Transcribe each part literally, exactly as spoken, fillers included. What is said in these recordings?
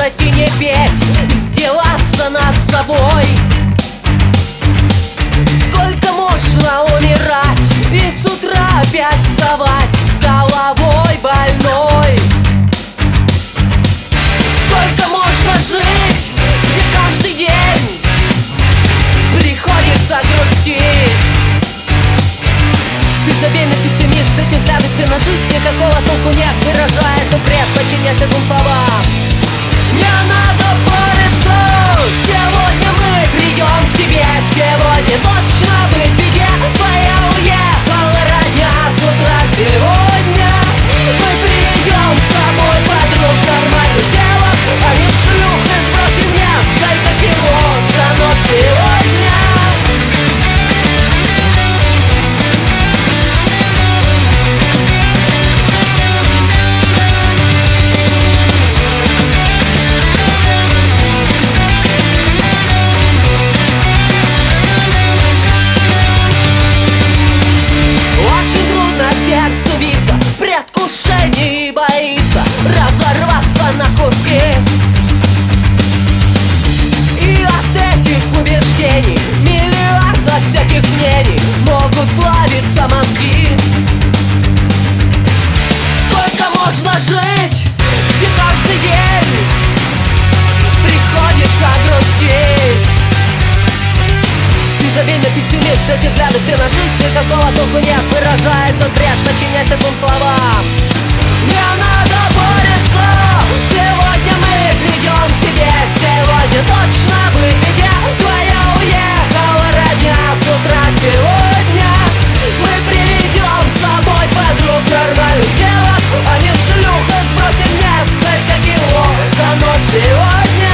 слушать и не петь, издеваться над собой. Сколько можно умирать и с утра опять вставать с головой больной? Сколько можно жить, где каждый день приходится грустить? Ты забей пессимист, эти взгляды все на жизнь никакого толку нет, выражает он бред, подчиняйся двум словам. Не надо париться, сегодня мы придем к тебе, сегодня точно вы в беде. Твоя уехала родня с утра, сегодня мы приведем с собой подруг нормальных девок, а не шлюх, и сбросим несколько кило за ночь сегодня. Предвкушение и боится разорваться на куски. И от этих убеждений миллиарда всяких мнений могут плавиться мозги. Сколько можно жить, где каждый день приходится грустить? Ты забей на пессимист, эти взгляды все на жизнь никакого толку нет, выражает тот бред, подчиняйся двум словам. Не надо бориться, сегодня мы придем к тебе, сегодня точно вы в беде. Твоя уехала родня с утра, сегодня мы приведем с собой подруг нормальных девок, а не шлюх, и сбросим несколько кило за ночь сегодня.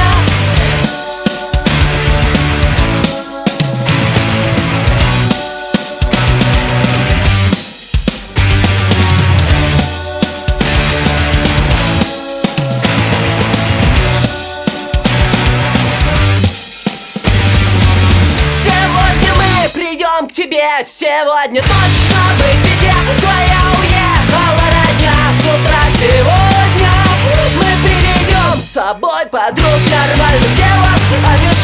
К тебе сегодня точно вы в беде. Твоя уехала родня с утра, сегодня мы приведем с собой подруг нормальных девок, а не